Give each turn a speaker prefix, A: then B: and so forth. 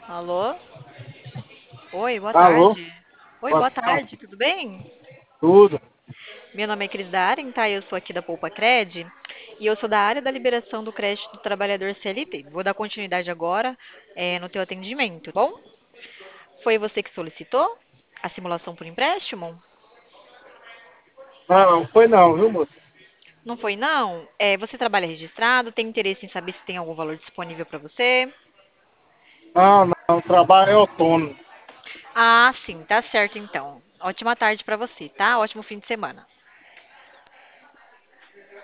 A: Alô? Oi, boa
B: Alô,
A: tarde. Oi,
B: boa
A: boa
B: tarde,
A: tarde, tudo bem?
B: tudo.
A: Meu nome é Cris Daren, tá? Eu sou aqui da Poupa Cred e eu sou da área da liberação do crédito do trabalhador CLT. Vou dar continuidade agora no teu atendimento, tá bom? Foi você que solicitou a simulação por empréstimo?
B: Não, não foi não, viu, moço?
A: Não foi, não? Você trabalha registrado? Tem interesse em saber se tem algum valor disponível para você?
B: Não, não, o trabalho é autônomo.
A: Ah, sim, tá certo então. Ótima tarde para você, tá? Ótimo fim de semana.